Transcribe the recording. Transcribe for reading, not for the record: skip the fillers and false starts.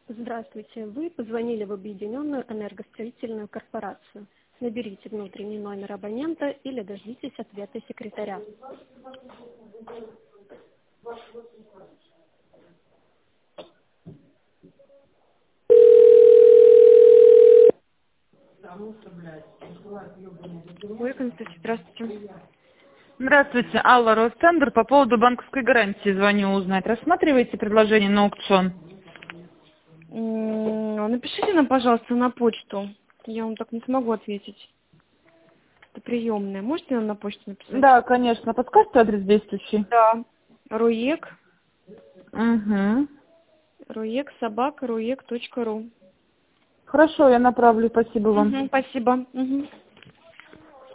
Здравствуйте. Вы позвонили в Объединенную энергостроительную корпорацию. Наберите внутренний номер абонента или дождитесь ответа секретаря. Ой, Константин, здравствуйте. Здравствуйте, Алла Ростендер. По поводу банковской гарантии звоню узнать. Рассматриваете предложение на аукцион? Напишите нам, пожалуйста, на почту. Я вам так не смогу ответить. Это приемная. Можете нам на почту написать? Да, конечно. Подскажете адрес действующий? Да. Руек. Угу. Руек.собака.руек.ру. Хорошо, я направлю. Спасибо вам. Спасибо.